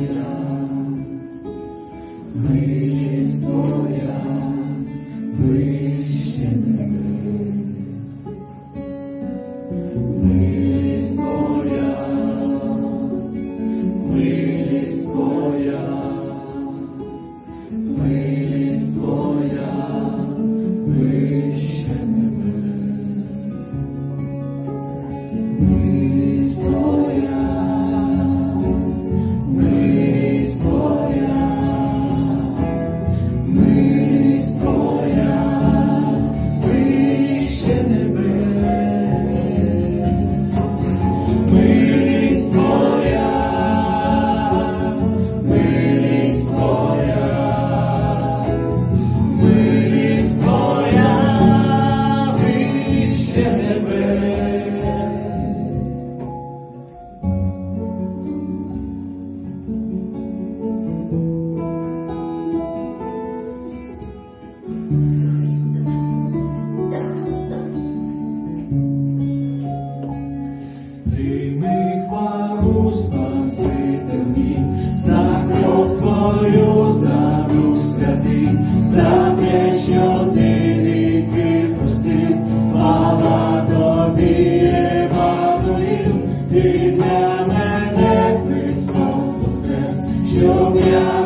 милість Твоя вище небес. Милість Твоя, милість Твоя, милість Твоя вище небес. Милість Твоя, милість Твоя, милість Твоя вище небес. Милість Твоя, милість Твоя, милість Твоя вище небес. Прийми хвалу, Спаситель мій, за кров Твою, за Дух Святий, за те, що Ти гріхи простив. Хвала Тобі, Еммануїл, Ти для мене Христос воскрес, щоб я